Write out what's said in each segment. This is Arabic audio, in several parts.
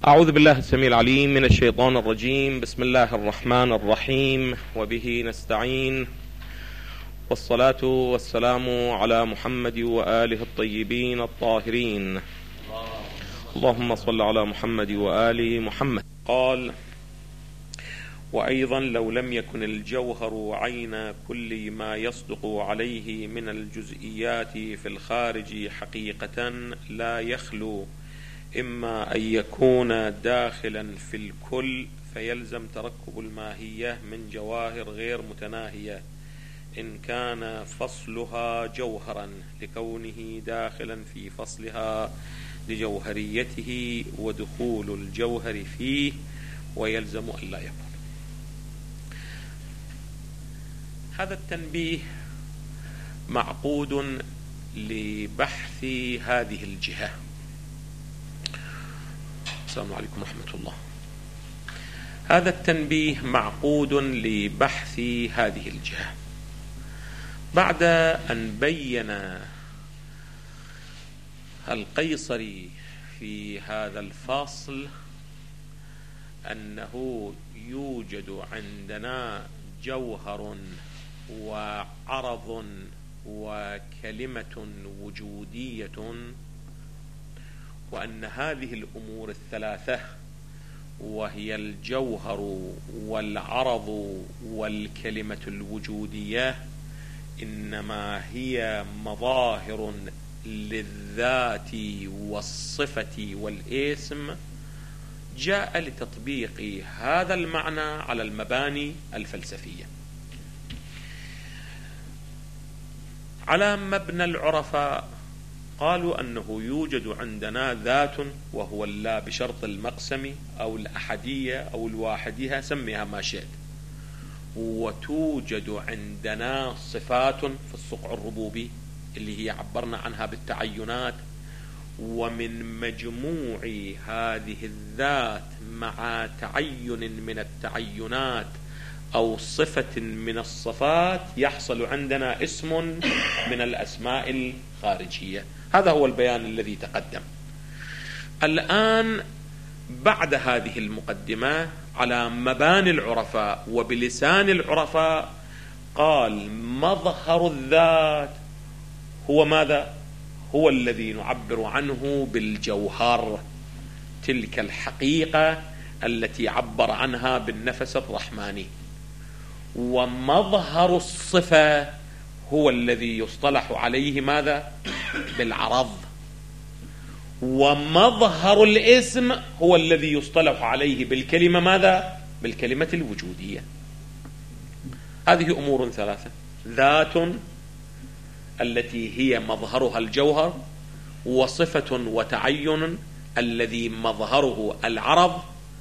أعوذ بالله السميع العليم من الشيطان الرجيم. بسم الله الرحمن الرحيم، وبه نستعين، والصلاة والسلام على محمد وآله الطيبين الطاهرين. اللهم صل على محمد وآل محمد. قال: وأيضا لو لم يكن الجوهر عين كل ما يصدق عليه من الجزئيات في الخارج حقيقة لا يخلو إما أن يكون داخلا في الكل فيلزم تركب الماهية من جواهر غير متناهية إن كان فصلها جوهرا لكونه داخلا في فصلها لجوهريته ودخول الجوهر فيه، ويلزم أن لا يكون. هذا التنبيه معقود لبحث هذه الجهة. السلام عليكم ورحمة الله. هذا التنبيه معقود لبحث هذه الجهة بعد أن بين القيصري في هذا الفصل أنه يوجد عندنا جوهر وعرض وكلمة وجودية، وأن هذه الأمور الثلاثة وهي الجوهر والعرض والكلمة الوجودية إنما هي مظاهر للذات والصفة والاسم، جاء لتطبيق هذا المعنى على المباني الفلسفية. على مبنى العرفاء قالوا أنه يوجد عندنا ذات وهو اللا بشرط المقسم أو الأحدية أو الواحدية، سميها ما شئت، وتوجد عندنا صفات في الصقع الربوبي اللي هي عبرنا عنها بالتعينات، ومن مجموع هذه الذات مع تعين من التعينات أو صفة من الصفات يحصل عندنا اسم من الأسماء الخارجية. هذا هو البيان الذي تقدم. الآن بعد هذه المقدمة على مباني العرفاء وبلسان العرفاء قال: مظهر الذات هو ماذا؟ هو الذي نعبر عنه بالجوهر، تلك الحقيقة التي عبر عنها بالنفس الرحماني. ومظهر الصفة هو الذي يصطلح عليه ماذا؟ بالعرض. ومظهر الاسم هو الذي يصطلح عليه بالكلمة ماذا؟ بالكلمة الوجودية. هذه أمور ثلاثة: ذات التي هي مظهرها الجوهر، وصفة وتعين الذي مظهره العرض،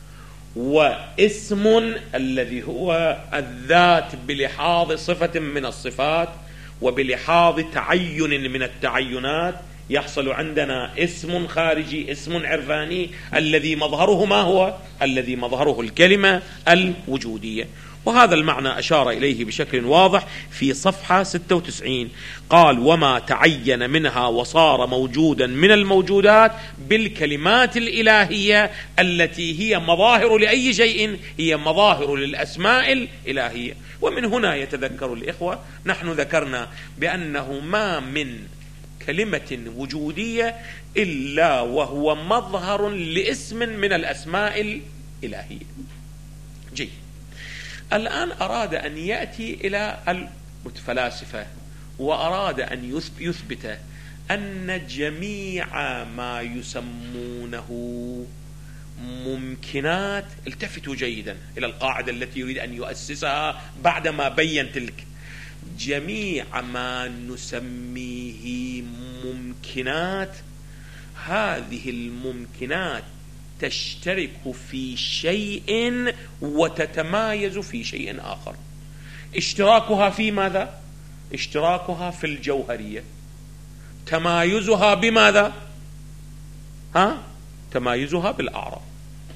واسم الذي هو الذات بلحاظ صفة من الصفات وبلحاظ تعين من التعينات. يحصل عندنا اسم خارجي، اسم عرفاني، الذي مظهره ما هو؟ الذي مظهره الكلمة الوجودية. وهذا المعنى أشار إليه بشكل واضح في صفحة 96. قال: وما تعين منها وصار موجودا من الموجودات بالكلمات الإلهية التي هي مظاهر لأي شيء، هي مظاهر للأسماء الإلهية. ومن هنا يتذكر الإخوة، نحن ذكرنا بأنه ما من كلمة وجودية إلا وهو مظهر لاسم من الأسماء الإلهية. جيد. الآن أراد أن يأتي إلى الفلاسفة وأراد أن يثبت أن جميع ما يسمونه ممكنات، التفتوا جيدا إلى القاعدة التي يريد أن يؤسسها بعدما بين تلك، جميع ما نسميه ممكنات، هذه الممكنات تشترك في شيء وتتمايز في شيء آخر. اشتراكها في ماذا؟ اشتراكها في الجوهرية. تمايزها بماذا؟ تمايزها بالأعراض.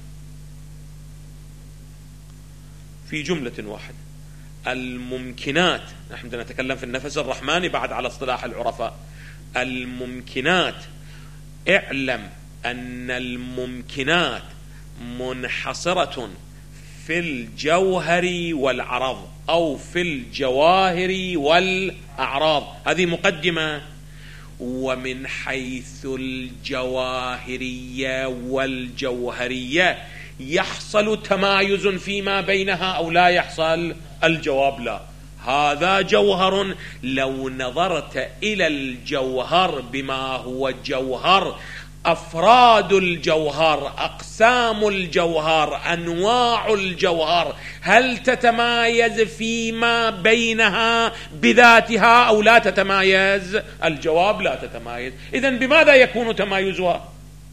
في جملة واحدة، الممكنات، نحن نتكلم في النفس الرحماني بعد على اصطلاح العرفاء، الممكنات، اعلم أن الممكنات منحصرة في الجوهر والعرض أو في الجواهر والأعراض. هذه مقدمة. ومن حيث الجواهرية والجوهرية يحصل تمايز فيما بينها أو لا يحصل؟ الجواب لا. هذا جوهر. لو نظرت إلى الجوهر بما هو جوهر، أفراد الجوهر، أقسام الجوهر، أنواع الجوهر، هل تتمايز فيما بينها بذاتها أو لا تتمايز؟ الجواب لا تتمايز. إذن بماذا يكون تمايزها؟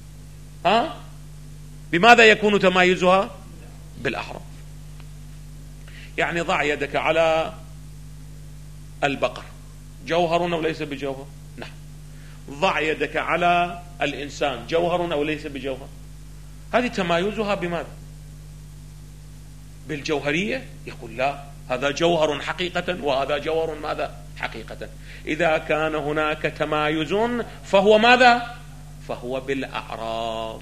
بماذا يكون تمايزها؟ بالأحرف. يعني ضع يدك على البقر، جوهر أو ليس بجوهر؟ نعم. ضع يدك على الإنسان، جوهر أو ليس بجوهر؟ هذه تمايزها بماذا؟ بالجوهرية؟ يقول لا، هذا جوهر حقيقة وهذا جوهر ماذا؟ حقيقة. إذا كان هناك تمايز فهو ماذا؟ فهو بالأعراض.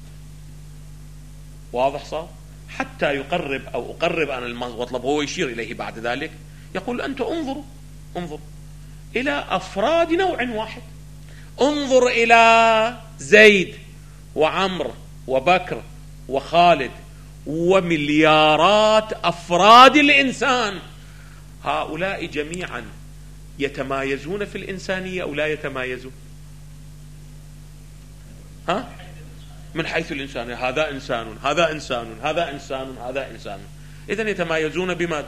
واضح صار؟ حتى يقرب أو أقرب أنا المطلب، هو يشير إليه بعد ذلك، يقول أنت انظر إلى أفراد نوع واحد. انظر إلى زيد وعمر وبكر وخالد ومليارات أفراد الإنسان، هؤلاء جميعا يتمايزون في الإنسانية أو لا يتمايزون؟ من حيث الإنسانية، هذا إنسان، هذا إنسان، هذا إنسان، هذا إنسان. إذن يتمايزون بماذا؟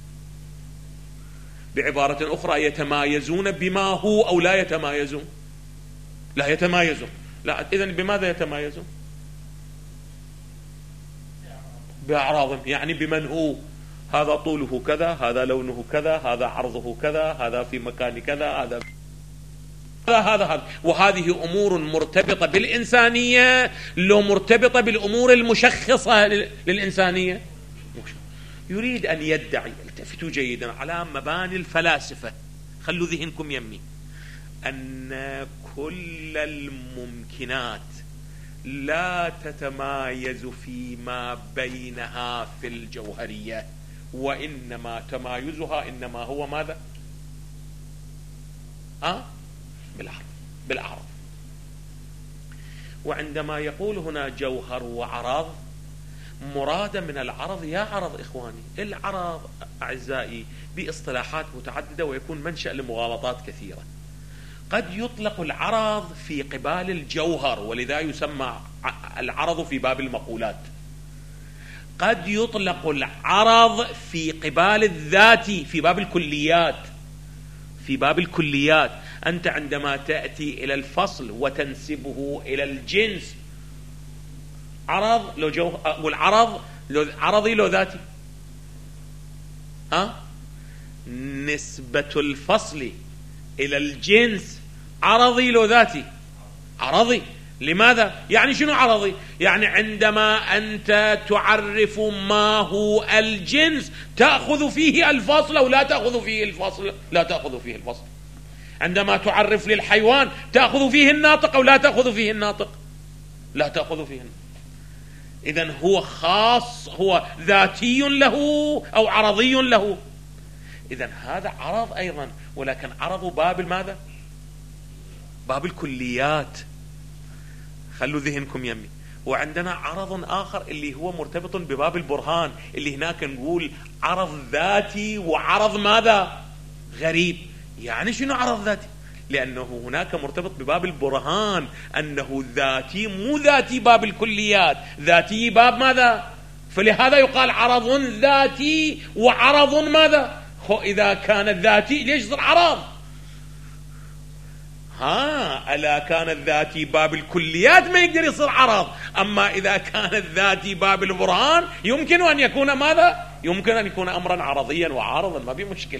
بعبارة أخرى يتمايزون بما هو أو لا يتمايزون؟ لا يتمايزون. لا. إذن بماذا يتمايزون؟ بأعراضهم، يعني بمن هو. هذا طوله كذا، هذا لونه كذا، هذا عرضه كذا، هذا في مكان كذا، هذا. وهذه أمور مرتبطة بالإنسانية لو مرتبطة بالأمور المشخصة للإنسانية. يريد أن يدعي، التفتوا جيدا على مباني الفلاسفة، خلوا ذهنكم يمي، أن كل الممكنات لا تتمايز فيما بينها في الجوهرية، وإنما تمايزها إنما هو ماذا؟ بالأعراض. وعندما يقول هنا جوهر وعرض، مراد من العرض يا عرض إخواني، العرض أعزائي باصطلاحات متعددة ويكون منشأ لمغالطات كثيرة. قد يطلق العرض في قبال الجوهر، ولذا يسمى العرض في باب المقولات. قد يطلق العرض في قبال الذات في باب الكليات. في باب الكليات أنت عندما تأتي إلى الفصل وتنسبه إلى الجنس، عرض لو جوهر، والعرض لو عرضي لو ذاتي. نسبة الفصل إلى الجنس عرضي لو ذاتي؟ عرضي. لماذا؟ يعني شنو عرضي؟ يعني عندما أنت تعرف ما هو الجنس تأخذ فيه الفصل أو لا تأخذ فيه الفصل؟ لا تأخذ فيه الفصل. عندما تعرف للحيوان تأخذ فيه الناطق أو لا تأخذ فيه الناطق؟ لا تأخذ فيه الناطق. إذن هو خاص، هو ذاتي له أو عرضي له. إذن هذا عرض أيضا، ولكن عرض باب الماذا؟ باب الكليات. خلوا ذهنكم يمي. وعندنا عرض آخر اللي هو مرتبط بباب البرهان، اللي هناك نقول عرض ذاتي وعرض ماذا؟ غريب. يعني شنو عرض ذاتي؟ لأنه هناك مرتبط بباب البرهان أنه ذاتي، مو ذاتي باب الكليات، ذاتي باب ماذا؟ فلهذا يقال عرض ذاتي وعرض ماذا؟ إذا كان الذاتي ليش يصير عرض؟ ألا كان الذاتي باب الكليات ما يقدر يصير عرض. أما إذا كان الذاتي باب البرهان يمكن أن يكون ماذا؟ يمكن أن يكون أمرا عرضيا وعارضا، ما في مشكلة.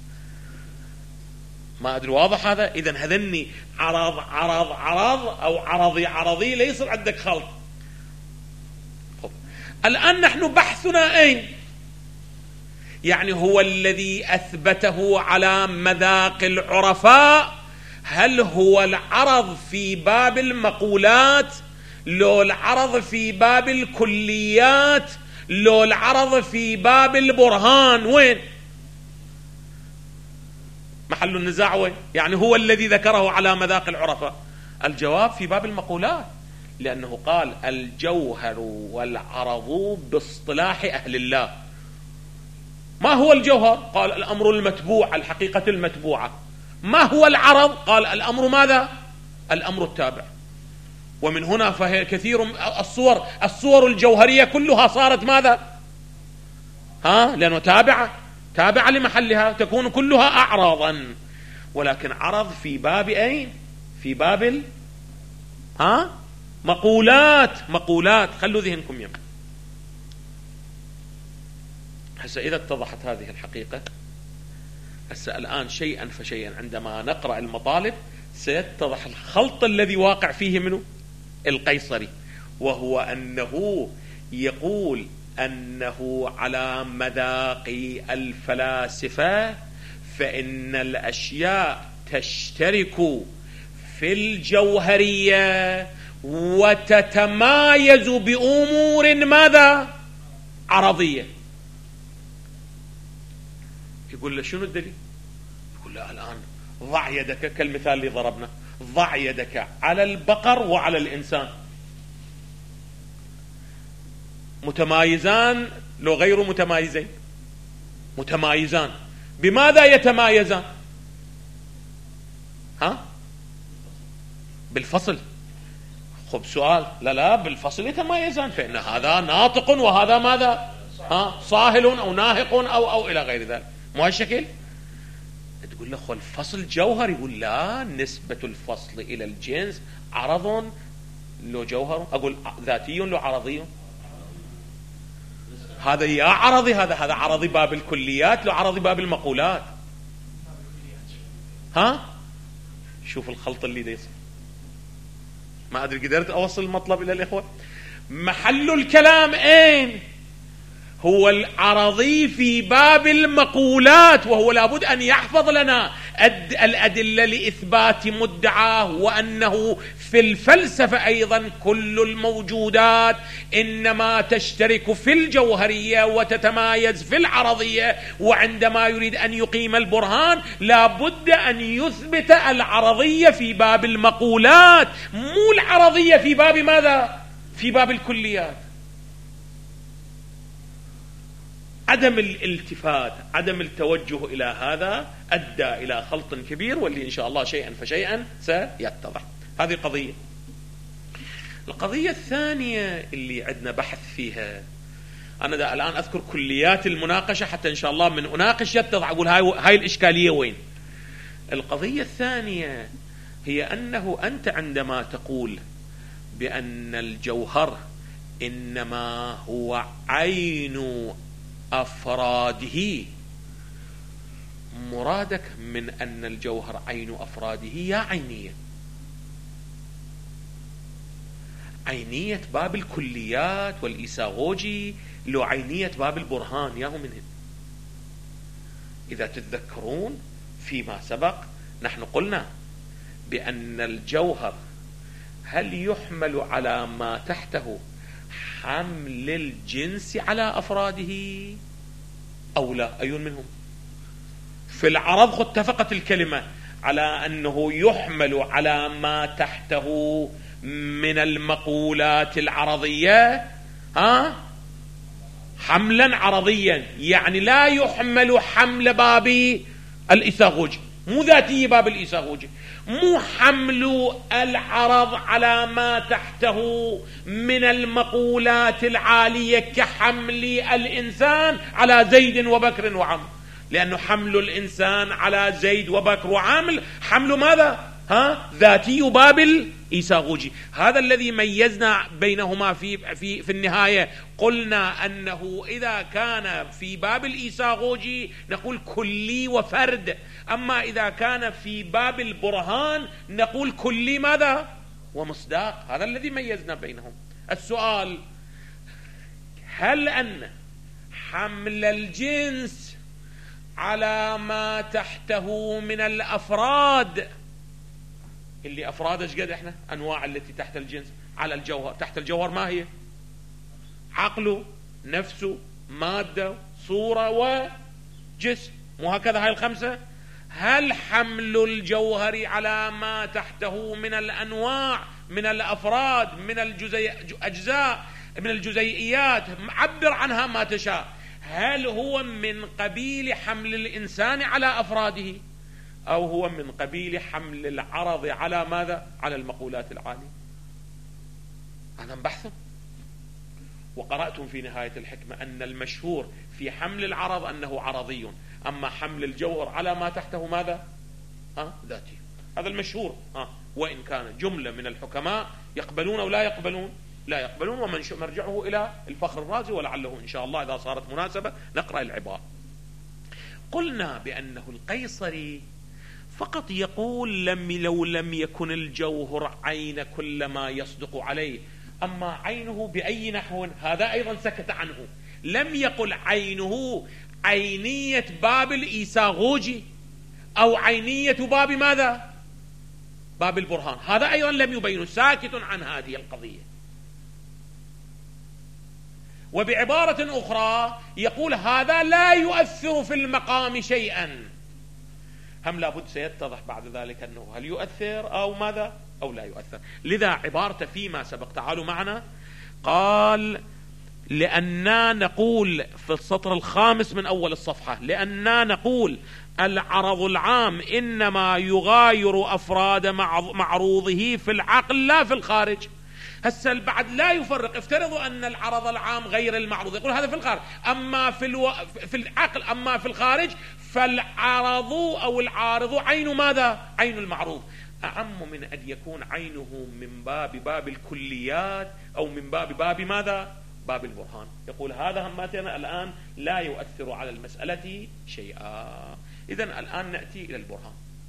ما أدري واضح هذا؟ إذن هذني عرض عرض عرض أو عرضي عرضي، لا يصير عندك خلط. الآن نحن بحثنا أين؟ يعني هو الذي أثبته على مذاق العرفاء. هل هو العرض في باب المقولات لو العرض في باب الكليات، لو العرض في باب البرهان، وين محل النزاع؟ وين يعني هو الذي ذكره على مذاق العرفاء؟ الجواب في باب المقولات، لأنه قال الجوهر والعرض باصطلاح أهل الله. ما هو الجوهر؟ قال الأمر المتبوع، الحقيقة المتبوعة. ما هو العرض؟ قال الأمر ماذا؟ الأمر التابع. ومن هنا فهي كثير الصور الجوهرية كلها صارت ماذا؟ لأنه تابعة لمحلها، تكون كلها أعراضا. ولكن عرض في باب أين؟ في باب مقولات. خلوا ذهنكم يم. هسه إذا اتضحت هذه الحقيقة، هسه الآن شيئا فشيئا عندما نقرأ المطالب سيتضح الخلط الذي واقع فيه منه القيصري، وهو أنه يقول أنه على مذاق الفلاسفة فإن الأشياء تشترك في الجوهرية وتتمايز بأمور ماذا؟ عرضية. يقول له شنو الدليل؟ يقول له الآن ضع يدك، كالمثال اللي ضربنا، ضع يدك على البقر وعلى الإنسان، متمايزان لو غير متمايزين؟ متمايزان. بماذا يتمايزان؟ بالفصل. خب سؤال، لا بالفصل يتمايزان، فإن هذا ناطق وهذا ماذا؟ صاهل أو ناهق أو إلى غير ذلك، مو هالشكل. تقول له الفصل جوهر، يقول لا، نسبة الفصل إلى الجنس عرض لو جوهر. أقول ذاتي لو عرضي؟ هذا يا عرضي، هذا عرضي باب الكليات لو عرضي باب المقولات. شوف الخلط اللي يصير. ما أدري قدرت أوصل المطلب إلى الإخوة. محل الكلام أين؟ هو العرضي في باب المقولات، وهو لابد أن يحفظ لنا الأدلة لإثبات مدعاه، وأنه في الفلسفة أيضا كل الموجودات إنما تشترك في الجوهرية وتتمايز في العرضية، وعندما يريد أن يقيم البرهان لابد أن يثبت العرضية في باب المقولات، مو العرضية في باب ماذا؟ في باب الكليات. عدم الالتفات، عدم التوجه إلى هذا أدى إلى خلط كبير، واللي إن شاء الله شيئا فشيئا سيتضح. هذه قضية. القضية الثانية اللي عندنا بحث فيها، أنا دا الآن أذكر كليات المناقشة حتى إن شاء الله من أناقش يتضح، أقول هاي الإشكالية وين. القضية الثانية هي أنه أنت عندما تقول بأن الجوهر إنما هو عين أفراده، مرادك من أن الجوهر عين أفراده يا عينية؟ عينية باب الكليات والإيساغوجي لو عينية باب البرهان ياهو منهم. إذا تتذكرون فيما سبق نحن قلنا بأن الجوهر هل يحمل على ما تحته حمل الجنس على أفراده أو لا؟ أي منهم؟ في العرض اتفقت الكلمة على أنه يحمل على ما تحته من المقولات العرضية حملا عرضيا، يعني لا يحمل حمل باب الإيساغوجي، مو ذاتي باب الإيساغوجي، مو حمل العرض على ما تحته من المقولات العالية كحمل الإنسان على زيد وبكر وعمر، لأنه حمل الإنسان على زيد وبكر وعمر حمل ماذا؟ ذاتي باب الإيساغوجي. هذا الذي ميزنا بينهما في النهاية. قلنا أنه إذا كان في باب الإيساغوجي نقول كلي وفرد، أما إذا كان في باب البرهان نقول كلي ماذا؟ ومصداق. هذا الذي ميزنا بينهم. السؤال: هل أن حمل الجنس على ما تحته من الأفراد، اللي أفراد ايش قد احنا أنواع التي تحت الجنس، على الجوهر. تحت الجوهر ما هي؟ عقله، نفسه، مادة، صورة، وجسم. مو هكذا هاي الخمسة؟ هل حمل الجوهر على ما تحته من الأنواع، من الأفراد، من أجزاء، من الجزيئيات، عبر عنها ما تشاء، هل هو من قبيل حمل الإنسان على أفراده، أو هو من قبيل حمل العرض على ماذا؟ على المقولات العالية؟ هذا بحث. وقرأتم في نهاية الحكمة أن المشهور في حمل العرض أنه عرضي، أما حمل الجوهر على ما تحته ماذا؟ ذاتي. هذا المشهور. وإن كان جملة من الحكماء يقبلون أو لا يقبلون؟ لا يقبلون. ومرجعه إلى الفخر الرازي، ولعله إن شاء الله إذا صارت مناسبة نقرأ العبارة. قلنا بأنه القيصري فقط يقول لو لم يكن الجوهر عين كل ما يصدق عليه، أما عينه بأي نحو هذا أيضا سكت عنه. لم يقل عينه عينية باب الإيساغوجي أو عينية باب ماذا؟ باب البرهان. هذا أيضا لم يبين، ساكت عن هذه القضية. وبعبارة أخرى يقول هذا لا يؤثر في المقام شيئا. هم لابد سيتضح بعد ذلك أنه هل يؤثر أو ماذا أو لا يؤثر. لذا عبارته فيما سبق، تعالوا معنا، قال لأننا نقول في السطر الخامس من أول الصفحة، لأننا نقول العرض العام إنما يغاير أفراد معروضه في العقل لا في الخارج. هسه بعد لا يفرق. افترضوا أن العرض العام غير المعروض، يقول هذا في الخارج، أما في العقل، أما في الخارج فالعرض أو العارض عين ماذا؟ عين المعروض. أعم من أن يكون عينه من باب الكليات أو من باب ماذا؟ باب البرهان. يقول هذا هماتنا الآن لا يؤثر على المسألة شيئا. إذن الآن نأتي إلى البرهان.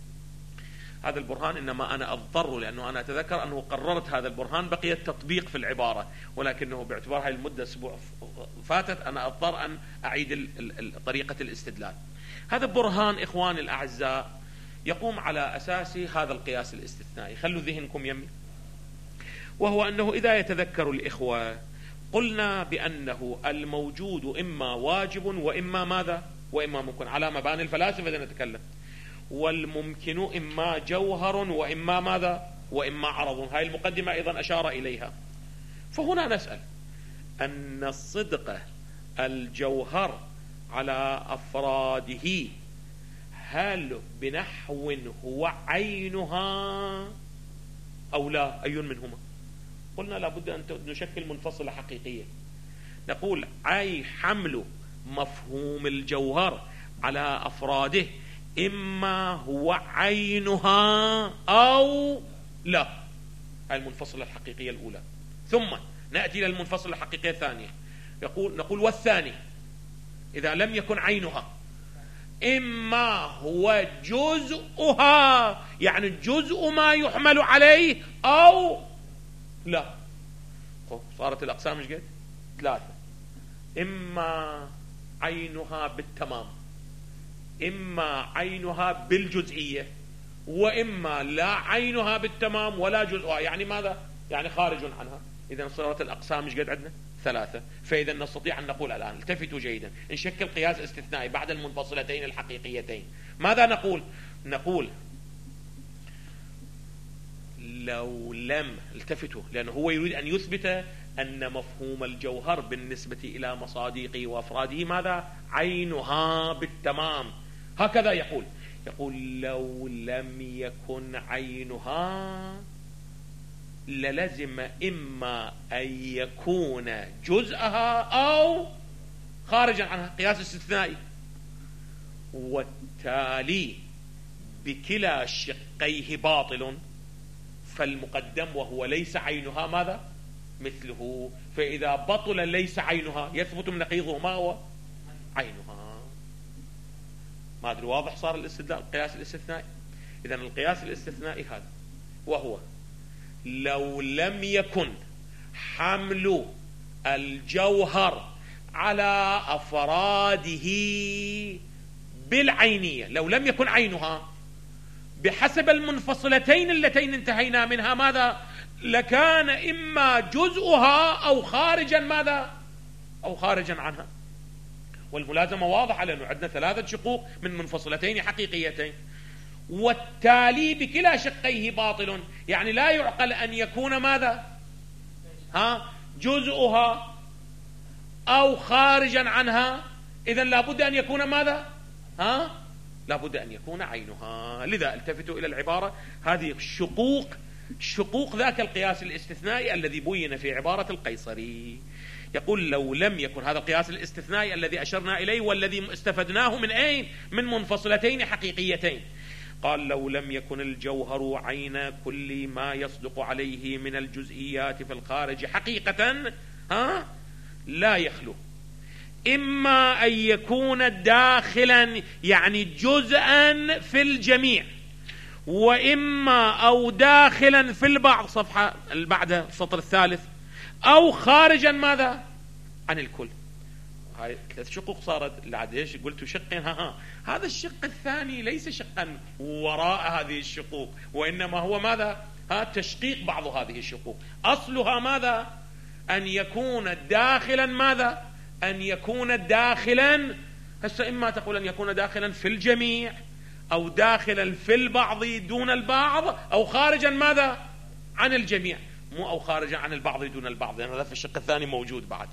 هذا البرهان إنما أنا أضطر، لأنه أنا أتذكر أنه قررت هذا البرهان، بقي التطبيق في العبارة، ولكنه باعتبار هذه المدة أسبوع فاتت أنا أضطر أن أعيد طريقة الاستدلال. هذا البرهان إخواني الأعزاء يقوم على أساس هذا القياس الاستثنائي. خلوا ذهنكم يمي. وهو أنه إذا يتذكر الإخوة قلنا بأنه الموجود إما واجب وإما ماذا؟ وإما ممكن، على مباني الفلاسفة إذا نتكلم. والممكن إما جوهر وإما ماذا؟ وإما عرض. هاي المقدمة أيضا أشار إليها. فهنا نسأل أن الصدق الجوهر على أفراده هل بنحو هو عينها أو لا؟ أي منهما؟ قلنا لابد أن نشكل منفصلة حقيقية. نقول أي حمل مفهوم الجوهر على أفراده إما هو عينها أو لا. هذه المنفصلة الحقيقية الأولى. ثم نأتي إلى المنفصلة الحقيقية الثانية. نقول والثاني إذا لم يكن عينها إما هو جزءها، يعني جزء ما يحمل عليه، أو لا. صارت الأقسام مش قد 3. إما عينها بالتمام، إما عينها بالجزئية، وإما لا عينها بالتمام ولا جزءها. يعني ماذا؟ يعني خارج عنها. إذا صارت الأقسام مش قد عندنا 3. فإذا نستطيع أن نقول الآن، التفتوا جيدا، نشكل قياس استثنائي بعد المنفصلتين الحقيقيتين. ماذا نقول؟ نقول لو لم، التفتوا، لأنه هو يريد أن يثبت أن مفهوم الجوهر بالنسبة إلى مصادقه وأفراده ماذا؟ عينها بالتمام. هكذا يقول لو لم يكن عينها للزم إما أن يكون جزءها أو خارجا عنها. قياس استثنائي. والتالي بكلا شقيه باطل، فالمقدم وهو ليس عينها ماذا؟ مثله. فإذا بطل ليس عينها يثبت من نقيضه ما هو؟ عينها. ما أدري واضح صار الاستدلال؟ القياس الاستثنائي. إذن القياس الاستثنائي هذا، وهو لو لم يكن حمل الجوهر على أفراده بالعينية، لو لم يكن عينها بحسب المنفصلتين اللتين انتهينا منها ماذا؟ لكان إما جزءها أو خارجا ماذا؟ أو خارجا عنها. والملازمة واضحة لأنه عندنا 3 شقوق من منفصلتين حقيقيتين، والتالي بكلا شقيه باطل، يعني لا يعقل أن يكون ماذا؟ جزءها أو خارجا عنها، إذن لابد أن يكون ماذا؟ لابد أن يكون عينها. لذا التفتوا إلى العبارة هذه شقوق ذاك القياس الاستثنائي الذي بين في عبارة القيصري. يقول لو لم يكن هذا القياس الاستثنائي الذي أشرنا إليه والذي استفدناه من أين؟ من منفصلتين حقيقيتين. قال لو لم يكن الجوهر عين كل ما يصدق عليه من الجزئيات في الخارج حقيقة لا يخلو إما أن يكون داخلا يعني جزءا في الجميع، وإما أو داخلا في البعض، صفحة بعد السطر الثالث، أو خارجا ماذا؟ عن الكل. هاي 3 شقوق صارت. ليش قلت شقين؟ هذا الشق الثاني ليس شقا وراء هذه الشقوق، وإنما هو ماذا؟ تشقيق بعض هذه الشقوق. أصلها ماذا؟ أن يكون داخلا ماذا؟ أن يكون داخلا، هسه إما تقول أن يكون داخلا في الجميع، أو داخلا في البعض دون البعض، أو خارجا ماذا؟ عن الجميع، مو أو خارجا عن البعض دون البعض، لأن هذا في الشق الثاني موجود بعد.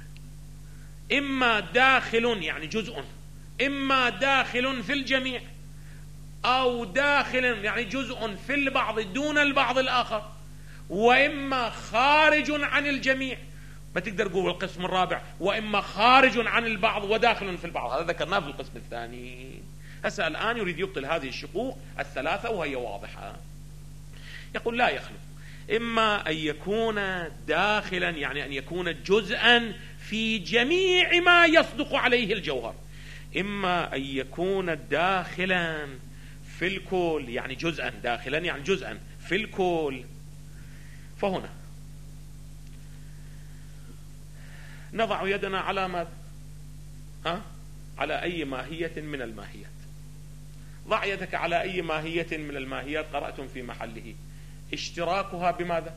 إما داخل يعني جزء، إما داخل في الجميع، أو داخل يعني جزء في البعض دون البعض الآخر، وإما خارج عن الجميع. ما تقدر تقول القسم الرابع وإما خارج عن البعض وداخل في البعض، هذا ذكرناه في القسم الثاني. هسه الآن يريد يبطل هذه الشقوق ال3 وهي واضحة. يقول لا يخلو إما أن يكون داخلا يعني أن يكون جزءا في جميع ما يصدق عليه الجوهر، إما أن يكون داخلا في الكل يعني جزءا، داخلا يعني جزءا في الكل. فهنا نضع يدنا على ماذا؟ على أي ماهية من الماهيات. ضع يدك على أي ماهية من الماهيات قرأتم في محله اشتراكها بماذا؟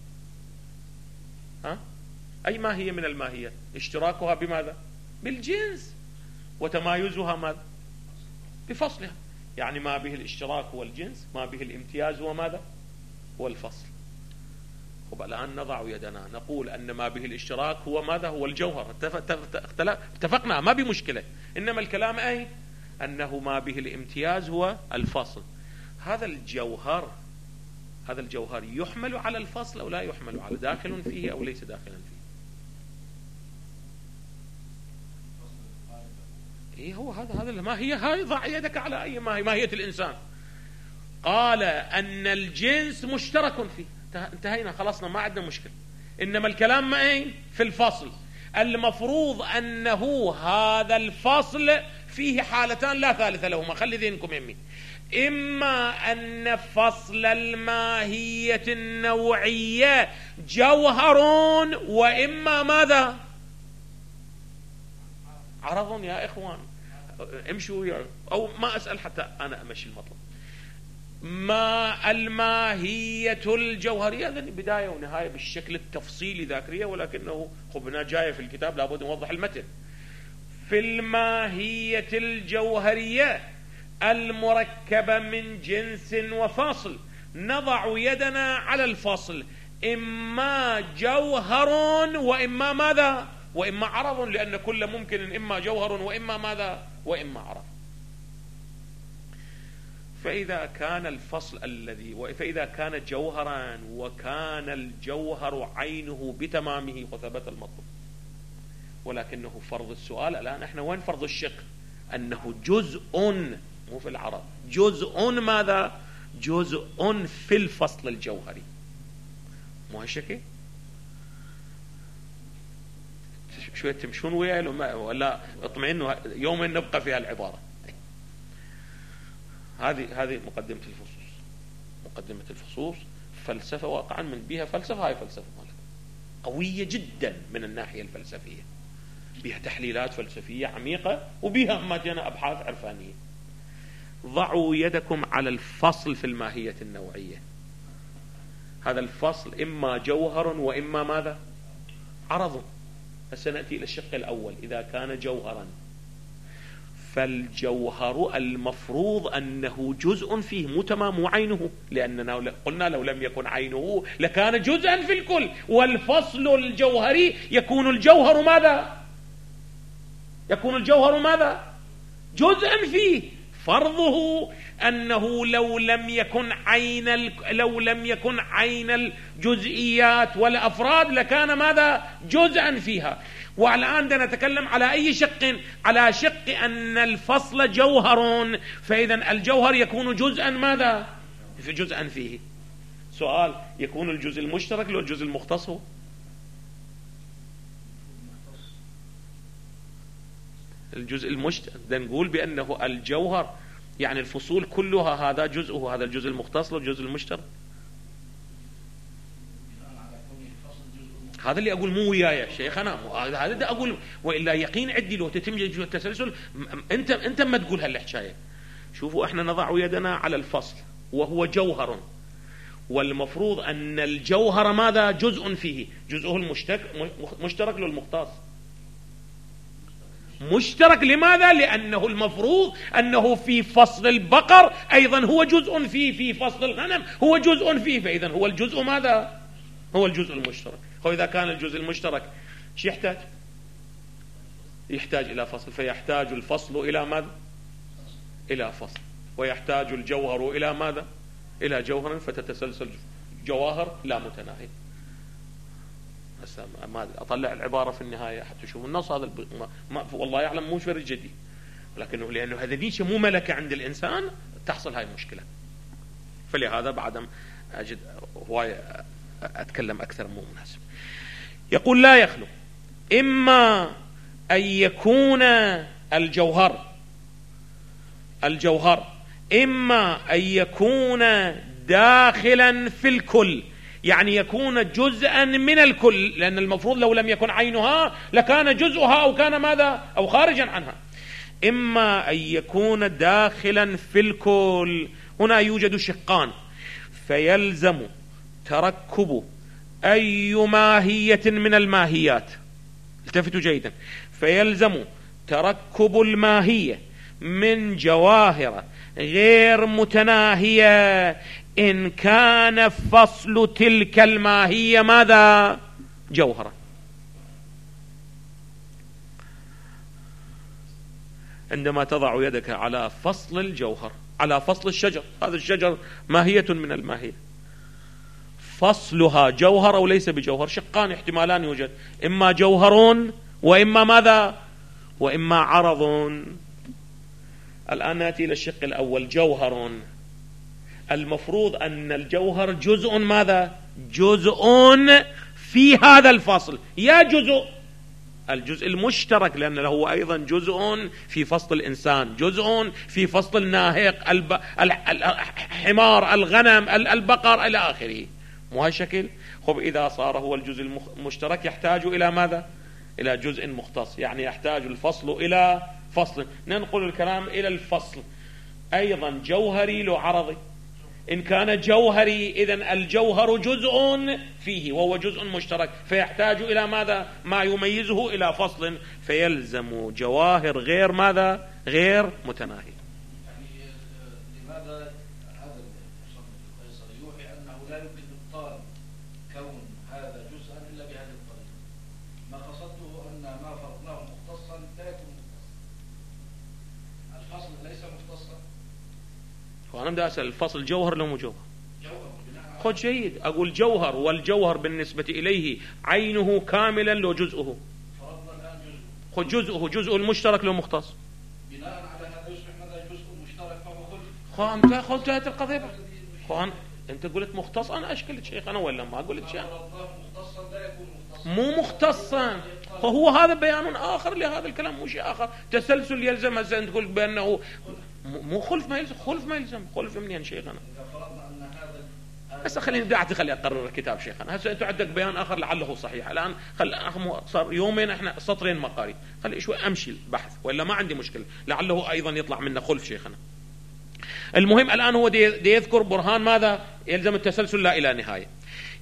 أي ماهية من الماهيات اشتراكها بماذا؟ بالجنس، وتمايزها ماذا؟ بفصلها. يعني ما به الاشتراك هو الجنس، ما به الامتياز هو ماذا؟ هو الفصل. الآن نضع يدنا نقول أن ما به الاشتراك هو ماذا؟ هو الجوهر. اتفقنا، ما بمشكلة. إنما الكلام أي أنه ما به الامتياز هو الفصل. هذا الجوهر يحمل على الفصل أو لا يحمل على، داخل فيه أو ليس داخلا فيه؟ هو هذا الماهية. هاي ضع يدك على أي ماهية الإنسان. قال أن الجنس مشترك فيه، انتهينا خلصنا، ما عندنا مشكلة. إنما الكلام ما في الفصل. المفروض أنه هذا الفصل فيه حالتان لا ثالث لهما، خلي ذهنكم يمين. إما أن فصل الماهية النوعية جوهر، وإما ماذا؟ عرض. يا إخوان امشوا، أو ما أسأل حتى أنا أمشي المطلب. ما الماهية الجوهرية؟ هذا بداية ونهاية بالشكل التفصيلي ذاكرية، ولكنه خبنا جاية في الكتاب لابد نوضح المتن. في الماهية الجوهرية المركبة من جنس وفصل نضع يدنا على الفصل، إما جوهر وإما ماذا؟ وإما عرض، لأن كل ممكن إما جوهر وإما ماذا؟ وإما عرض. فإذا كان الفصل فإذا كان جوهرا وكان الجوهر عينه بتمامه وثبت المطلوب، ولكنه فرض السؤال الآن احنا وين فرض الشق؟ أنه جزء، مو في العرض، جزء ماذا؟ جزء في الفصل الجوهري. مو هالشكل؟ شوية تمشون وياه ولا اطمئنوا، يومين نبقى في هالعبارة. هذه مقدمة الفصوص. فلسفة واقعا من بها فلسفة، هاي فلسفة مالك قوية جدا من الناحية الفلسفية، بها تحليلات فلسفية عميقة، وبها ما جانا أبحاث عرفانية. ضعوا يدكم على الفصل في الماهية النوعية. هذا الفصل إما جوهر وإما ماذا؟ عرض. سنأتي إلى الشق الأول. إذا كان جوهرا فالجوهر المفروض أنه جزء فيه، مو تمام مو عينه، لأننا قلنا لو لم يكن عينه لكان جزءا في الكل. والفصل الجوهري يكون الجوهر ماذا؟ يكون الجوهر ماذا؟ جزءا فيه. فرضه أنه لو لم يكن عين الجزئيات والأفراد لكان ماذا؟ جزءا فيها. والآن نتكلم على أي شق؟ على شق أن الفصل جوهر، فإذا الجوهر يكون جزءا ماذا؟ في جزءا فيه. سؤال: يكون الجزء المشترك لو الجزء المختص؟ هو الجزء المشترك. نقول بأنه الجوهر يعني الفصول كلها هذا جزءه، هذا الجزء المختص والجزء المشترك. هذا اللي أقول مو وياي شيخ أنا، هذا أقول، وإلا يقين عندي لو تتم التسلسل. أنت ما تقول هالحكاية. شوفوا إحنا نضع يدنا على الفصل وهو جوهر، والمفروض أن الجوهر ماذا؟ جزء فيه. جزءه مشترك للمختص. مشترك لماذا؟ لأنه المفروض أنه في فصل البقر أيضا هو جزء فيه، في فصل الغنم هو جزء فيه، فإذا هو الجزء ماذا؟ هو الجزء المشترك. وإذا كان الجزء المشترك شو يحتاج؟ يحتاج إلى فصل، فيحتاج الفصل إلى ماذا؟ إلى فصل. ويحتاج الجوهر إلى ماذا؟ إلى جوهر، فتتسلسل جواهر لا متناهي. ما أطلع العبارة في النهاية حتى تشوفوا النص. هذا والله يعلم مو شيء جديد، لكنه لأنه هذا نيشة مو ملكة عند الإنسان تحصل هاي المشكلة. فلهذا بعد أجد هواية أتكلم أكثر مو مناسب. يقول: لا يخلو إما أن يكون الجوهر إما أن يكون داخلا في الكل، يعني يكون جزءا من الكل، لأن المفروض لو لم يكن عينها لكان جزءها أو كان ماذا؟ أو خارجا عنها. إما أن يكون داخلا في الكل. هنا يوجد شقان، فيلزم تركب أي ماهية من الماهيات. التفتوا جيدا. فيلزم تركب الماهية من جواهر غير متناهية إن كان فصل تلك الماهية ماذا؟ جوهرا. عندما تضع يدك على فصل الجوهر، على فصل الشجر، هذا الشجر ماهية من الماهية، فصلها جوهر أو ليس بجوهر. شقان احتمالان يوجد، إما جوهر وإما ماذا؟ وإما عرض. الآن نأتي إلى الشق الأول. جوهر، المفروض أن الجوهر جزء ماذا؟ جزء في هذا الفصل. يا الجزء المشترك، لأنه هو أيضا جزء في فصل الإنسان، جزء في فصل الناهق، الحمار، الغنم، البقر إلى آخره. مو هالشكل؟ خب إذا صار هو الجزء المشترك يحتاج إلى ماذا؟ إلى جزء مختص، يعني يحتاج الفصل إلى فصل. ننقل الكلام إلى الفصل. أيضا جوهري لو عرضي. إن كان جوهري إذن الجوهر جزء فيه وهو جزء مشترك، فيحتاج إلى ماذا؟ ما يميزه إلى فصل، فيلزم جواهر غير ماذا؟ غير متناهي. يعني لماذا هذا الفيصل يوحي أنه لا يمكن إبطال كون هذا جزءا إلا بهذه الطريقة؟ ما قصدته أن ما فرضناه مختصا لا يكون مختصا. الفصل ليس مختصا. وأنا بدي أسأل: الفصل جوهر لو مو جوهر؟ خذ جيد. أقول جوهر، والجوهر بالنسبة إليه عينه كاملا لو جزءه؟ فرضنا الآن جزء. خذ جزءه، جزء المشترك لو مختص. بناء على هذا يصبح ماذا؟ جزء مشترك فهو خلف. أنت انتهت القضية. أنت قلت مختص، أنا أشكلت شيخ أنا ولا ما قلت شيء؟ مختصا لا يكون مختصا. مو مختصا، فهو هذا بيان آخر لهذا الكلام، مو شيء آخر. تسلسل يلزم. هسه أنت تقول بأنه مو خلف ما يلزم. خلف منين شيخ أنا؟ هسه خليني خلي أقرر الكتاب شيخ أنا. هسه أنت عندك بيان آخر لعله صحيح. الآن صار يومين إحنا سطرين مقاري، خلي شوي أمشي البحث ولا ما عندي مشكلة، لعله أيضا يطلع منا خلف شيخنا. المهم الآن هو دي يذكر برهان ماذا؟ يلزم التسلسل لا إلى نهاية.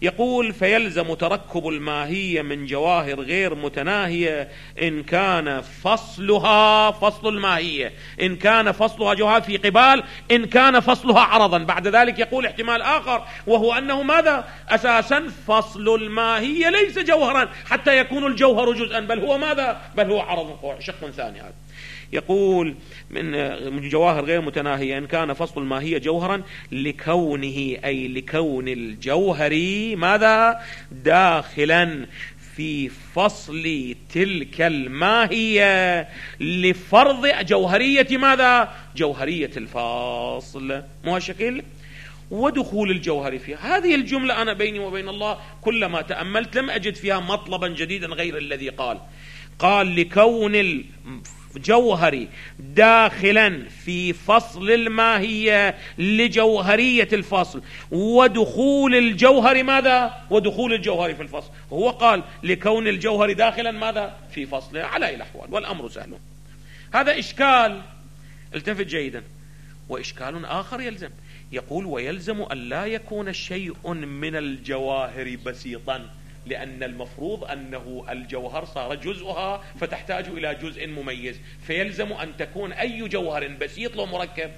يقول فيلزم تركب الماهية من جواهر غير متناهية إن كان فصلها فصل الماهية، إن كان فصلها جوهر في قبال، إن كان فصلها عرضا. بعد ذلك يقول احتمال آخر، وهو أنه ماذا؟ أساسا فصل الماهية ليس جوهرا حتى يكون الجوهر جزءا، بل هو ماذا؟ بل هو عرض، هو شق ثاني. هذا يقول من جواهر غير متناهية إن كان فصل الماهية جوهرا لكونه، أي لكون الجوهر ماذا؟ داخلا في فصل تلك الماهية لفرض جوهرية ماذا؟ جوهرية الفاصل، مو هالشكل؟ ودخول الجوهر فيها. هذه الجملة أنا بيني وبين الله كلما تأملت لم أجد فيها مطلبا جديدا غير الذي قال لكون الجوهر داخلا في فصل الماهية لجوهرية الفصل، ودخول الجوهر ماذا؟ ودخول الجوهر في الفصل. هو قال لكون الجوهر داخلا ماذا؟ في فصله، على أي الأحوال، والأمر سهل. هذا إشكال، التفت جيدا. وإشكال آخر يلزم، يقول ويلزم أن لا يكون شيء من الجواهر بسيطا، لأن المفروض أنه الجوهر صار جزءها فتحتاج إلى جزء مميز، فيلزم أن تكون أي جوهر بسيط لو مركب.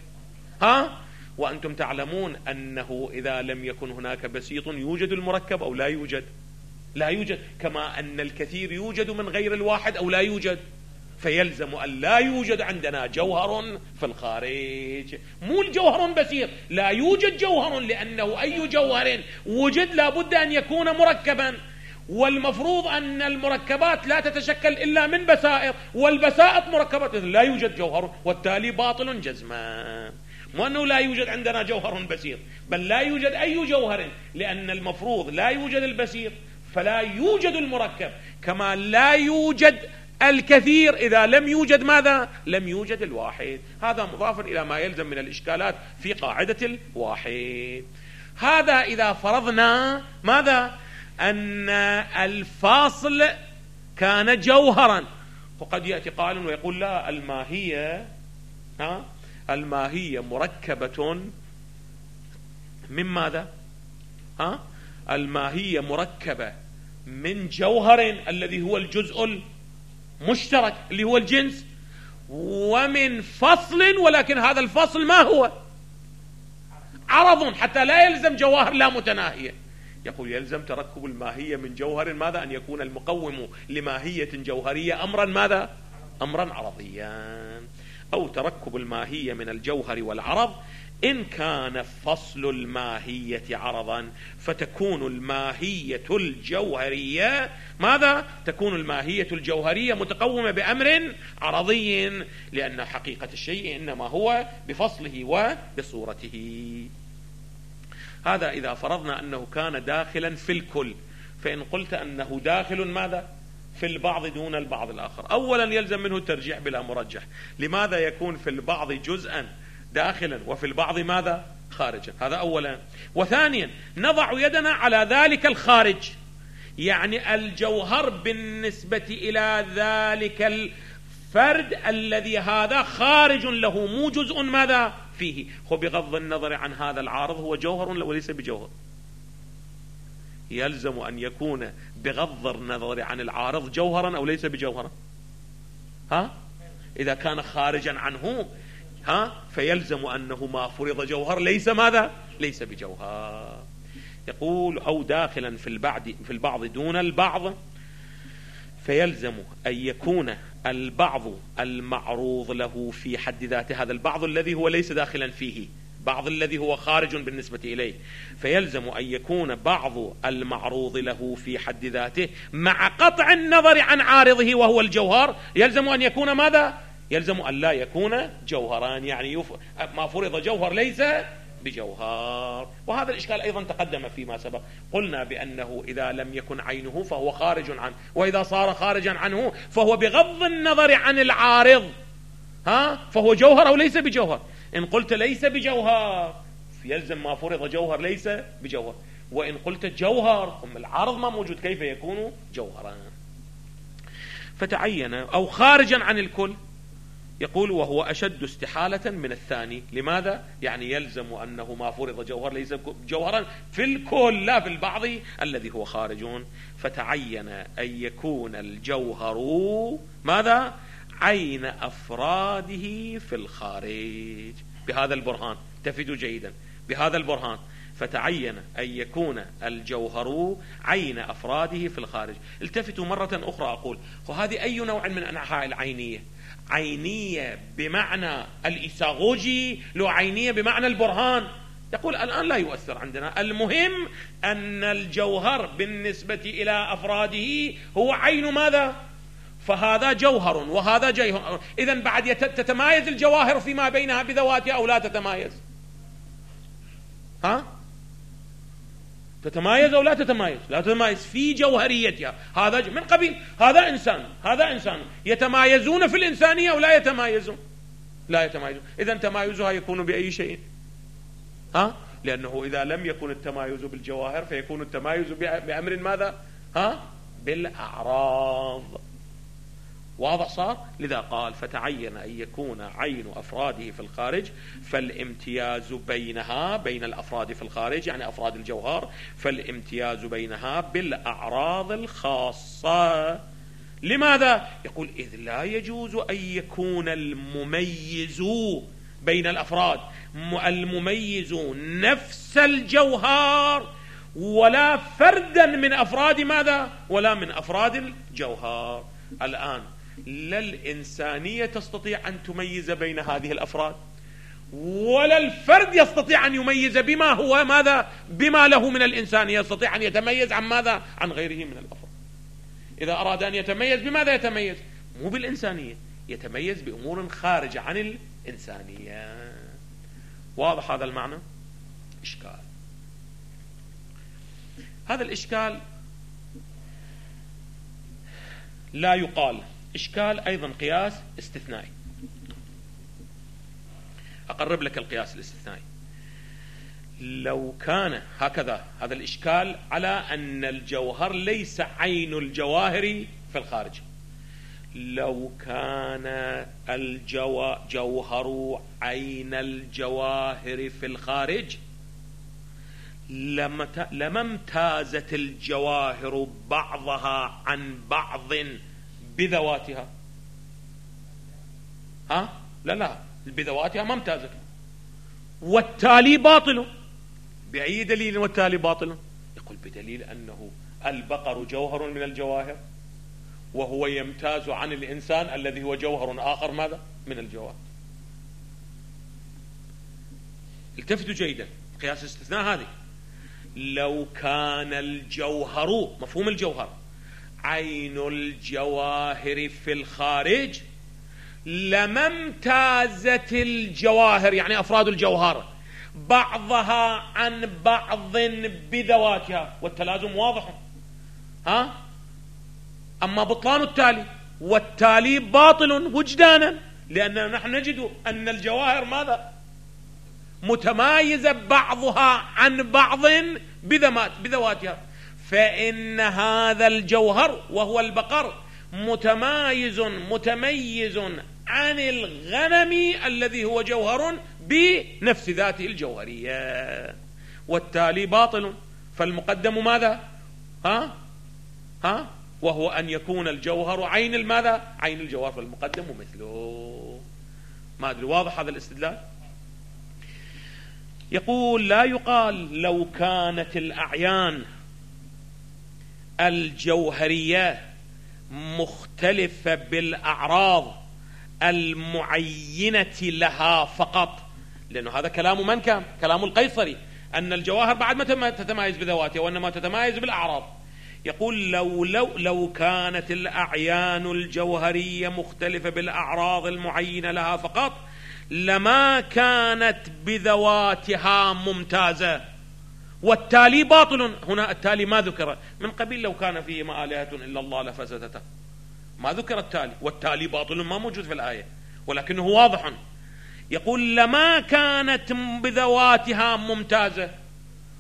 وأنتم تعلمون أنه إذا لم يكن هناك بسيط يوجد المركب أو لا يوجد؟ لا يوجد، كما أن الكثير يوجد من غير الواحد أو لا يوجد. فيلزم أن لا يوجد عندنا جوهر في الخارج، مو الجوهر بسيط، لا يوجد جوهر، لأنه أي جوهر وجد لابد أن يكون مركبا، والمفروض أن المركبات لا تتشكل إلا من بسائط، والبسائط مركبات، لا يوجد جوهر، والتالي باطل جزما. مو أنه لا يوجد عندنا جوهر بسيط، بل لا يوجد أي جوهر، لأن المفروض لا يوجد البسيط فلا يوجد المركب، كما لا يوجد الكثير إذا لم يوجد ماذا؟ لم يوجد الواحد. هذا مضاف إلى ما يلزم من الإشكالات في قاعدة الواحد. هذا إذا فرضنا ماذا؟ أن الفاصل كان جوهرا. وقد يأتي قائل ويقول لا، الماهية مركبة من ماذا؟ الماهية مركبة من جوهر الذي هو الجزء المشترك اللي هو الجنس، ومن فصل، ولكن هذا الفصل ما هو؟ عرض، حتى لا يلزم جواهر لا متناهية. يقول يلزم تركب الماهية من جوهر ماذا؟ أن يكون المقوم لماهية جوهرية أمرا ماذا؟ أمرا عرضيا. أو تركب الماهية من الجوهر والعرض إن كان فصل الماهية عرضا، فتكون الماهية الجوهرية ماذا؟ تكون الماهية الجوهرية متقومة بأمر عرضي، لأن حقيقة الشيء إنما هو بفصله وبصورته. هذا إذا فرضنا أنه كان داخلا في الكل. فإن قلت أنه داخل ماذا؟ في البعض دون البعض الآخر، أولا يلزم منه الترجيح بلا مرجح. لماذا يكون في البعض جزءا داخلا وفي البعض ماذا؟ خارجا؟ هذا أولا. وثانيا نضع يدنا على ذلك الخارج، يعني الجوهر بالنسبة إلى ذلك الفرد الذي هذا خارج له، مو جزء ماذا؟ فيه. هو بغض النظر عن هذا العارض هو جوهر وليس بجوهر، يلزم أن يكون بغض النظر عن العارض جوهرا أو ليس بجوهرا. إذا كان خارجا عنه فيلزم أنه ما فرض جوهر ليس ماذا؟ ليس بجوهر. يقول أو داخلا في البعض دون البعض، فيلزم أن يكون البعض المعروض له في حد ذاته، هذا البعض الذي هو ليس داخلا فيه، بعض الذي هو خارج بالنسبة إليه، فيلزم أن يكون بعض المعروض له في حد ذاته مع قطع النظر عن عارضه وهو الجوهر، يلزم أن يكون ماذا؟ يلزم أن لا يكون جوهران، يعني ما فرض جوهر ليس بجوهر. وهذا الإشكال أيضا تقدم فيما سبق، قلنا بأنه إذا لم يكن عينه فهو خارج عنه، وإذا صار خارجا عنه فهو بغض النظر عن العارض فهو جوهر أو ليس بجوهر. إن قلت ليس بجوهر يلزم ما فرض جوهر ليس بجوهر، وإن قلت جوهر ثم العارض ما موجود كيف يكون جوهرا؟ فتعين أو خارجا عن الكل، يقول وهو أشد استحالة من الثاني. لماذا؟ يعني يلزم أنه ما فرض جوهر ليس جوهرا في الكل لا في البعض الذي هو خارج. فتعين أن يكون الجوهر ماذا؟ عين أفراده في الخارج. بهذا البرهان تفيدوا جيدا، بهذا البرهان فتعين أن يكون الجوهر عين أفراده في الخارج. التفتوا مرة أخرى أقول وهذه أي نوع من أنواع العينية؟ عينية بمعنى الإيساغوجي لو عينية بمعنى البرهان؟ يقول الآن لا يؤثر عندنا، المهم أن الجوهر بالنسبة إلى أفراده هو عين ماذا؟ فهذا جوهر وهذا جوهر. إذن بعد تتمايز الجواهر فيما بينها بذواتها أو لا تتمايز؟ ها؟ تتمايز أو لا تتمايز؟ لا تتمايز في جوهريتها. هذا من قبيل هذا إنسان هذا إنسان، يتمايزون في الإنسانية أو لا يتمايزون؟ لا يتمايزون. إذن تمايزها يكون بأي شيء؟ ها؟ لأنه إذا لم يكن التمايز بالجواهر فيكون التمايز بأمر ماذا؟ ها؟ بالأعراض. واضح صار؟ لذا قال فتعين أن يكون عين أفراده في الخارج، فالامتياز بينها بين الأفراد في الخارج يعني أفراد الجوهر، فالامتياز بينها بالأعراض الخاصة. لماذا؟ يقول إذ لا يجوز أن يكون المميز بين الأفراد المميز نفس الجوهر ولا فردا من أفراد ماذا؟ ولا من أفراد الجوهر. الآن لا الإنسانية تستطيع أن تميز بين هذه الأفراد ولا الفرد يستطيع أن يميز بما هو ماذا؟ بما له من الإنسانية. يستطيع أن يتميز عن ماذا؟ عن غيره من الأفراد. إذا أراد أن يتميز بماذا يتميز؟ مو بالإنسانية، يتميز بأمور خارجة عن الإنسانية. واضح هذا المعنى؟ إشكال. هذا الإشكال لا يقال إشكال أيضا قياس استثنائي. أقرب لك القياس الاستثنائي. لو كان هكذا هذا الإشكال على أن الجوهر ليس عين الجواهر في الخارج. لو كان الجوهر عين الجواهر في الخارج لما امتازت الجواهر بعضها عن بعض بذواتها. ها؟ لا بذواتها ما امتازت، والتالي باطل. بأي دليل والتالي باطل؟ يقول بدليل أنه البقر جوهر من الجواهر وهو يمتاز عن الإنسان الذي هو جوهر آخر ماذا؟ من الجواهر. التفتوا جيدا، قياس استثناء هذه. لو كان الجوهر مفهوم الجوهر عين الجواهر في الخارج لما امتازت الجواهر يعني أفراد الجوهر بعضها عن بعض بذواتها، والتلازم واضح. ها؟ أما بطلان التالي والتالي باطل وجدانا، لأننا نحن نجد أن الجواهر ماذا؟ متمايزة بعضها عن بعض بذواتها، فإن هذا الجوهر وهو البقر متميز عن الغنم الذي هو جوهر بنفس ذاته الجوهرية، والتالي باطل. فالمقدم ماذا؟ ها وهو أن يكون الجوهر عين الماذا؟ عين الجوهر، فالمقدم مثله. ما أدري واضح هذا الاستدلال؟ يقول لا يقال لو كانت الأعيان الجوهرية مختلفة بالأعراض المعينة لها فقط، لأنه هذا كلام من كان؟ كلام القيصري، أن الجواهر بعد ما تتمايز بذواتها وإنما تتمايز بالأعراض. يقول لو كانت الأعيان الجوهرية مختلفة بالأعراض المعينة لها فقط لما كانت بذواتها ممتازة، والتالي باطل. هنا التالي ما ذكر، من قبيل لو كان فيهما آلهة إلا الله لفسدتا، ما ذكر التالي، والتالي باطل ما موجود في الآية ولكنه واضح. يقول لما كانت بذواتها ممتازة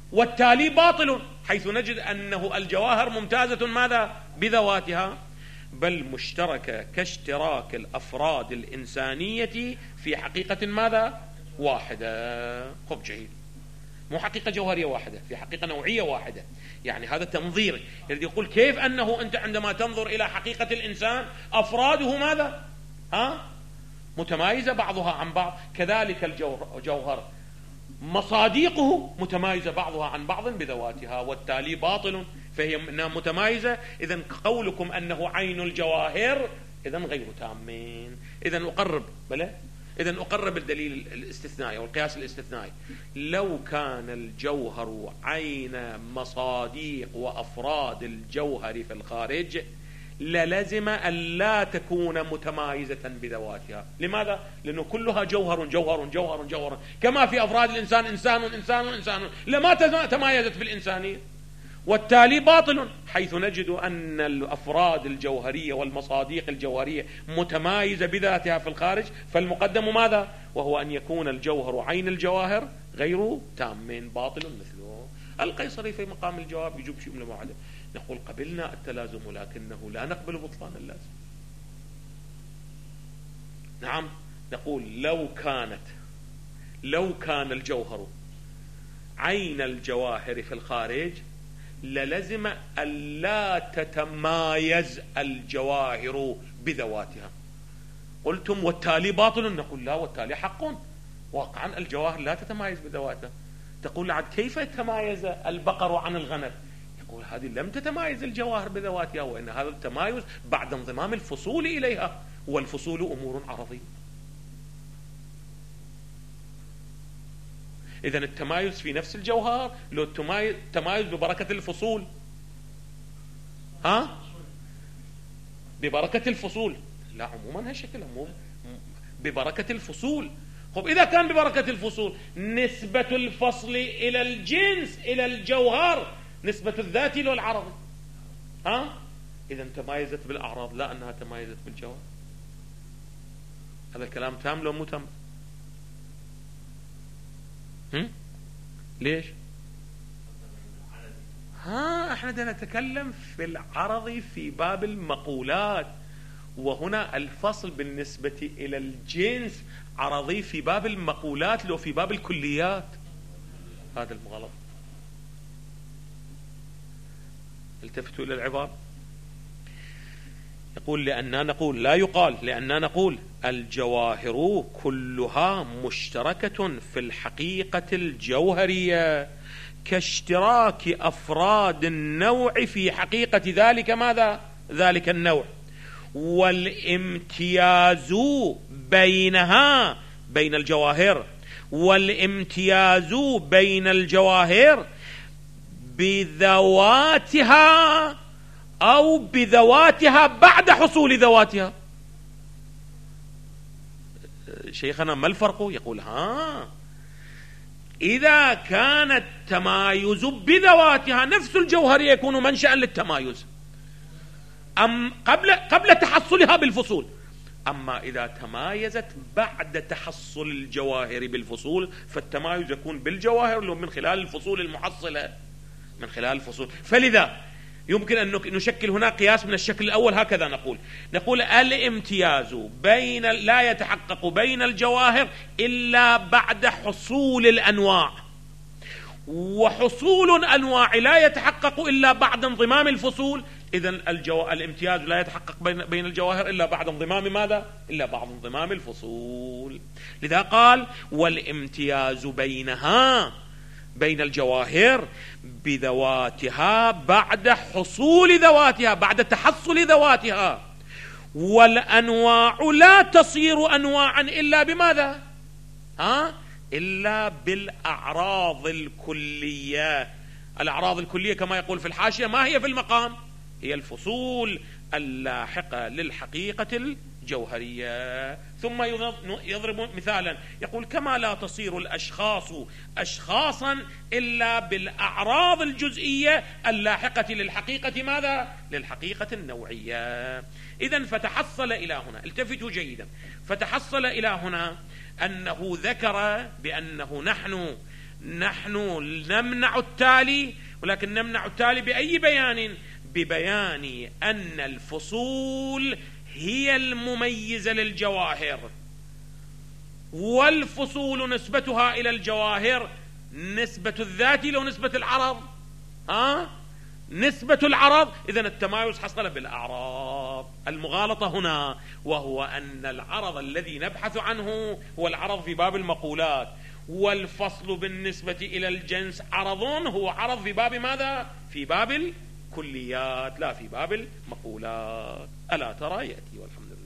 والتالي باطل، حيث نجد أنه الجواهر ممتازة ماذا؟ بذواتها، بل مشتركة كاشتراك الأفراد الإنسانية في حقيقة ماذا؟ واحدة. خب جيد، مو حقيقة جوهرية واحدة، في حقيقة نوعية واحدة. يعني هذا تنظير الذي يقول كيف أنه أنت عندما تنظر إلى حقيقة الإنسان أفراده ماذا؟ متمايزة بعضها عن بعض، كذلك الجوهر مصاديقه متمايزة بعضها عن بعض بذواتها، والتالي باطل، فهي متمايزة. إذن قولكم أنه عين الجواهر إذن غير تامين. إذن أقرب الدليل الاستثنائي والقياس الاستثنائي. لو كان الجوهر عين مصاديق وأفراد الجوهر في الخارج للزم أن لا تكون متمايزة بذواتها. لماذا؟ لأنه كلها جوهر جوهر جوهر جوهر، كما في أفراد الإنسان إنسان إنسان إنسان، لما تمايزت بالإنسانية. والتالي باطل حيث نجد أن الأفراد الجوهرية والمصاديق الجوهرية متمايزة بذاتها في الخارج، فالمقدم ماذا؟ وهو أن يكون الجوهر عين الجواهر غير تام باطل مثله. القيصري في مقام الجواب يجيب شيء من المعادلة. نقول قبلنا التلازم ولكنه لا نقبل بطلان اللازم. نعم، نقول لو كان الجوهر عين الجواهر في الخارج للزم ألا تتمايز الجواهر بذواتها. قلتم والتالي باطل، نقول لا، والتالي حق. واقعا الجواهر لا تتمايز بذواتها. تقول عاد كيف تمايز البقر عن الغنم؟ يقول هذه لم تتمايز الجواهر بذواتها، وإن هذا التمايز بعد انضمام الفصول إليها، والفصول أمور عرضية. إذن التمايز في نفس الجوهر، لو التمايز ببركة الفصول، ببركة الفصول، لا عموما هالشكل ببركة الفصول. طب إذا كان ببركة الفصول، نسبة الفصل إلى الجنس إلى الجوهر نسبة الذاتي له العرضي. إذا تمايزت بالأعراض، لا أنها تمايزت بالجوهر. هذا الكلام تام لو مو تام؟ ليش؟ احنا بدنا نتكلم في العرضي في باب المقولات، وهنا الفصل بالنسبة إلى الجنس عرضي في باب المقولات لو في باب الكليات. هذا المغلط. التفتوا إلى العبارة. يقول لأننا نقول الجواهر كلها مشتركة في الحقيقة الجوهرية كاشتراك أفراد النوع في حقيقة ذلك ماذا؟ ذلك النوع، والامتياز بينها بين الجواهر، والامتياز بين الجواهر بذواتها أو بذواتها بعد حصول ذواتها. شيخنا ما الفرق؟ يقول إذا كان التمايز بذواتها نفس الجوهرية يكون منشأ للتمايز قبل تحصلها بالفصول. أما إذا تمايزت بعد تحصل الجواهر بالفصول فالتمايز يكون بالجواهر من خلال الفصول المحصلة، من خلال الفصول. فلذا يمكن أن نشكل هنا قياس من الشكل الأول. هكذا نقول الامتياز لا يتحقق بين الجواهر إلا بعد حصول الأنواع، وحصول الأنواع لا يتحقق إلا بعد انضمام الفصول. إذن الامتياز لا يتحقق بين الجواهر إلا بعد انضمام ماذا؟ إلا بعد انضمام الفصول. لذا قال والامتياز بين الجواهر بذواتها بعد حصول ذواتها، بعد تحصل ذواتها. والأنواع لا تصير أنواعا إلا بماذا؟ إلا بالأعراض الكلية. الأعراض الكلية كما يقول في الحاشية ما هي في المقام؟ هي الفصول اللاحقة للحقيقة الجوهرية. ثم يضرب مثالا يقول كما لا تصير الأشخاص أشخاصا إلا بالأعراض الجزئية اللاحقة للحقيقة ماذا؟ للحقيقة النوعية. إذن فتحصل إلى هنا، التفتوا جيدا، فتحصل إلى هنا أنه ذكر بأنه نحن نمنع التالي، ولكن نمنع التالي بأي بيان؟ ببيان أن الفصول هي المميزة للجواهر، والفصول نسبتها إلى الجواهر نسبة الذات لو نسبة العرض، نسبة العرض. إذن التمايز حصل بالأعراض. المغالطة هنا وهو أن العرض الذي نبحث عنه هو العرض في باب المقولات، والفصل بالنسبة إلى الجنس عرض هو عرض في باب ماذا؟ في باب الكليات لا في باب المقولات. ألا ترى يأتي والحمد لله.